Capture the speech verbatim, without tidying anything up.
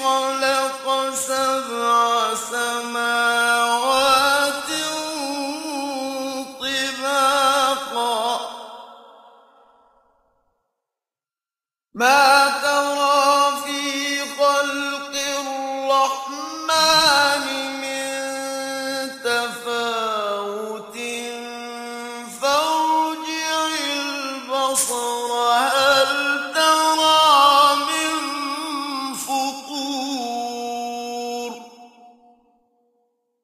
خلق سبع سماوات طباقا ما ترى في خلق الرحمن من تفاوت فارجع البصر